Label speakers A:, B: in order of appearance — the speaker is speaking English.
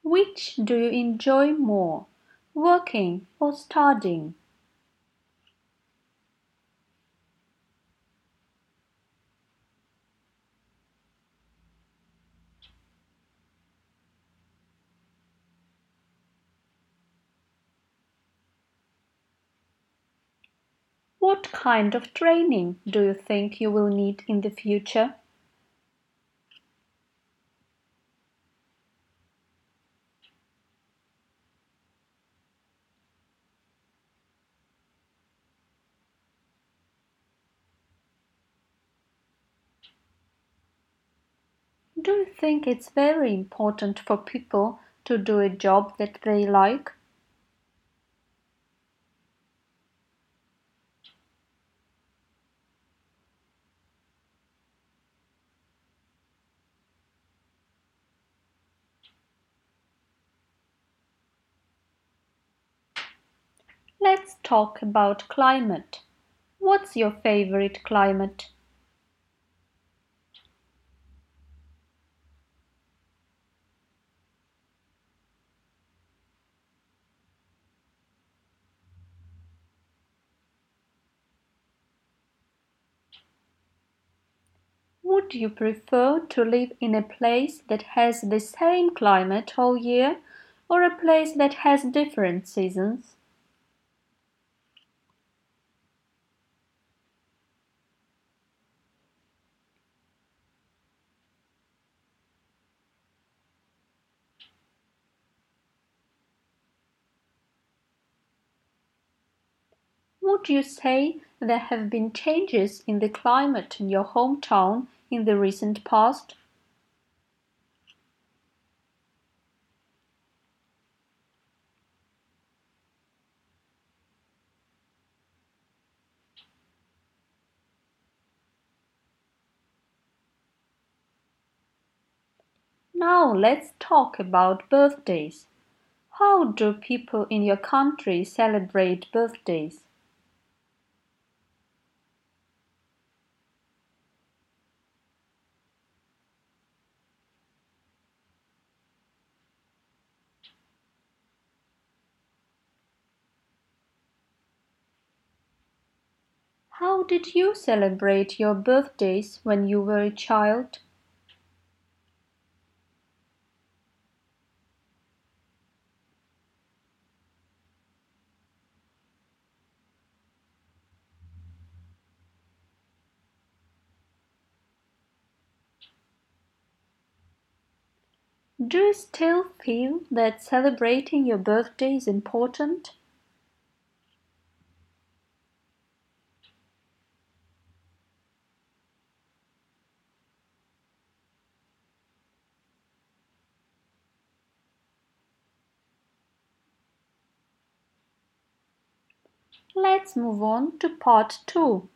A: Which do you enjoy more, working or studying? What kind of training do you think you will need in the future? Do you think it's very important for people to do a job that they like? Let's talk about climate. What's your favorite climate? Would you prefer to live in a place that has the same climate all year or a place that has different seasons? Would you say there have been changes in the climate in your hometown in the recent past? Now let's talk about birthdays. How do people in your country celebrate birthdays? How did you celebrate your birthdays when you were a child? Do you still feel that celebrating your birthday is important? Let's move on to part 2.